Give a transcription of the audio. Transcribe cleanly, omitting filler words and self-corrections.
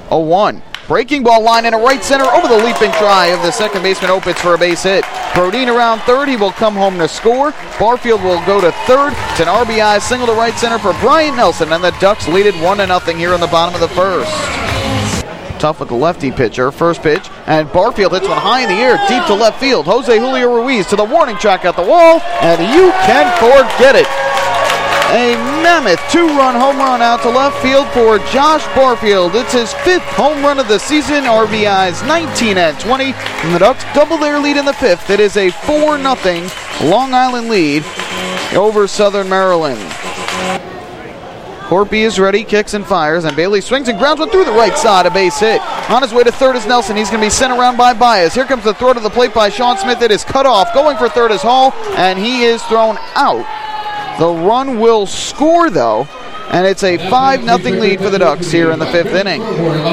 0-1. Breaking ball line in a right center over the leaping try of the second baseman Opitz for a base hit. Brodin around third. He will come home to score. Barfield will go to third. It's an RBI single to right center for Brian Nelson, and the Ducks lead it 1-0 here in the bottom of the first. Tough with the lefty pitcher. First pitch, and Barfield hits one high in the air, deep to left field. Jose Julio Ruiz to the warning track at the wall, and you can forget it. A mammoth two-run home run out to left field for Josh Barfield. It's his 5th home run of the season. RBIs 19 and 20. And the Ducks double their lead in the 5th. It is a 4-0 Long Island lead over Southern Maryland. Corpy is ready, kicks and fires, and Bailey swings and grounds one through the right side, a base hit. On his way to third is Nelson. He's going to be sent around by Baez. Here comes the throw to the plate by Sean Smith. It is cut off. Going for third is Hall, and he is thrown out. The run will score, though, and it's a 5-0 lead for the Ducks here in the 5th inning.